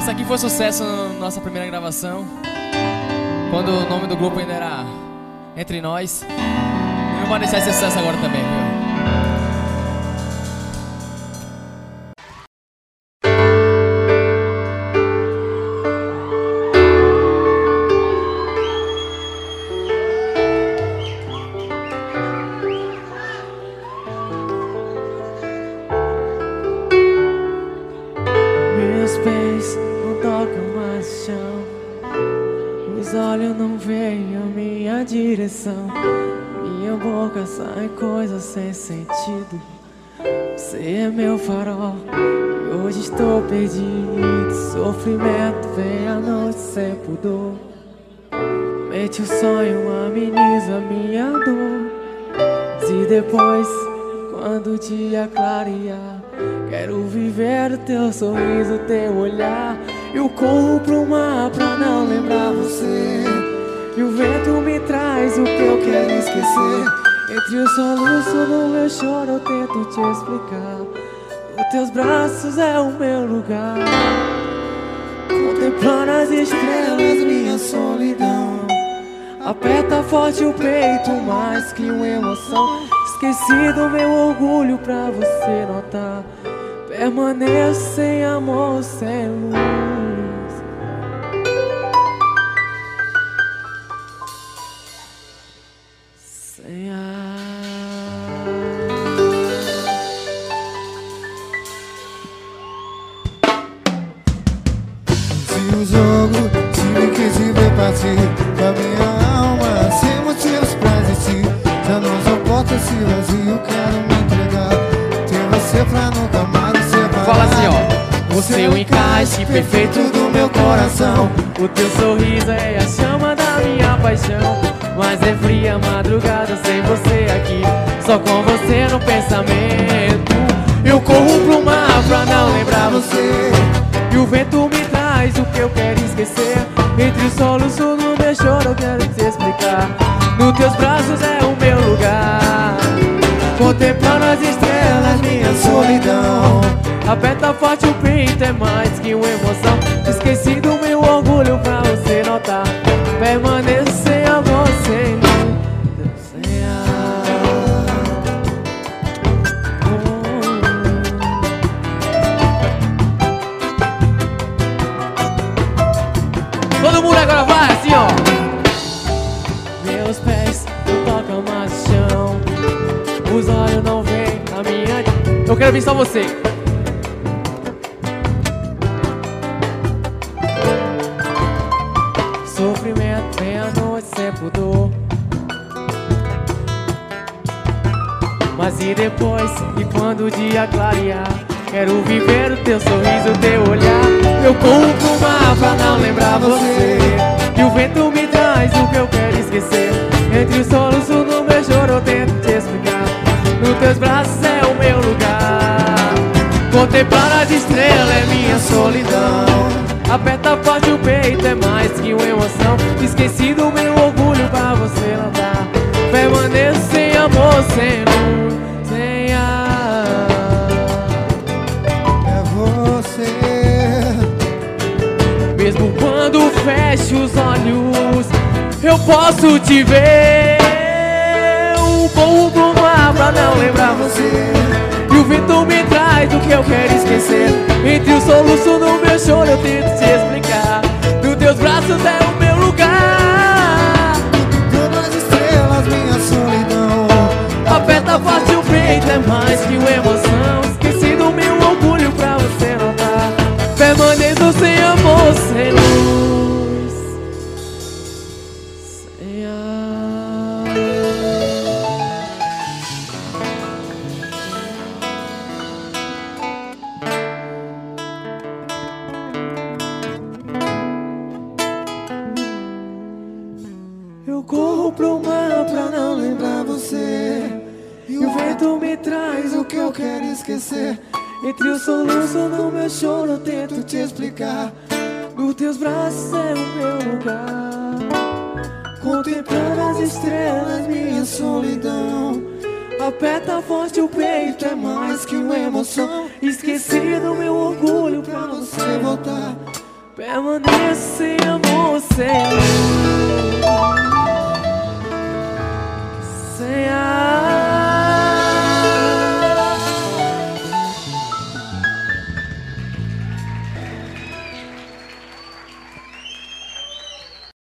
Essa aqui foi sucesso na nossa primeira gravação, quando o nome do grupo ainda era Entre Nós. E não vai deixar esse sucesso agora também, viu? Meus pés não tocam mais o chão, os olhos não veem a minha direção, minha boca sai coisas sem sentido. Você é meu farol e hoje estou perdido. Sofrimento vem à noite sem pudor, mente o sonho ameniza minha dor. E depois, quando o dia clarear, quero viver o teu sorriso, teu olhar. Eu corro pro mar pra não lembrar você, e o vento me traz o que eu quero esquecer. Entre os soluços do meu choro eu tento te explicar. Os teus braços é o meu lugar, contemplando as estrelas, minha solidão. Aperta forte o peito, mais que uma emoção. Esqueci do meu orgulho pra você notar. Permaneço sem amor, sem luz. Sem ar. Se o jogo time que te ver partir da minha alma, sem motivos pra existir, já não suporto esse vazio, quero me entregar. Ter você pra nunca mais me separar. Fala assim, ó. Você é o encaixe perfeito do meu coração. O teu sorriso é a chama da minha paixão. Mas é fria a madrugada sem você aqui, só com você no pensamento. Eu corro pro mar pra não lembrar você, e o vento me traz o que eu quero esquecer. Entre os soluços do meu choro eu quero te explicar. Nos teus braços é o meu lugar, contemplando as estrelas, minha solidão. Aperta forte o peito, é mais que uma emoção. Esqueci do meu orgulho pra você notar. Permaneço sem amor, sem luz, sem ar. Todo mundo agora vai assim, ó. Meus pés não tocam mais o chão, os olhos não veem a minha. Eu quero ver só você. Sofrimento vem à noite sem pudor, mas e depois, e quando o dia clarear, quero viver o teu sorriso, o teu olhar. Eu corro pro mar pra não lembrar você, e o vento me traz o que eu quero esquecer. Entre os soluços do meu choro eu tento te explicar. Nos teus braços é o meu lugar, contemplar as estrelas é minha solidão. Aperta forte o peito, é mais que uma emoção. Esqueci do meu orgulho pra você notar. Permaneço sem amor, sem luz, sem ar. É você. Mesmo quando fecho os olhos, eu posso te ver. Eu corro pro mar pra não lembrar você, e o vento me traz o que eu quero esquecer. Entre o soluço do meu choro eu tento te explicar. Nos teus braços é o meu lugar, Todas as estrelas, minha solidão. aperta forte o peito, é mais que uma emoção. Esqueci do meu orgulho pra você notar. Permaneço sem amor, sem luz, sem ar. Eu corro pro mar pra não lembrar você, e o vento me traz o que eu quero esquecer. Entre o soluço do meu choro eu tento te explicar. Nos teus braços é o meu lugar, contemplando as estrelas, minha solidão. Aperta forte o peito, é mais que uma emoção. Esqueci do meu orgulho pra você voltar. Permaneço sem amor, sem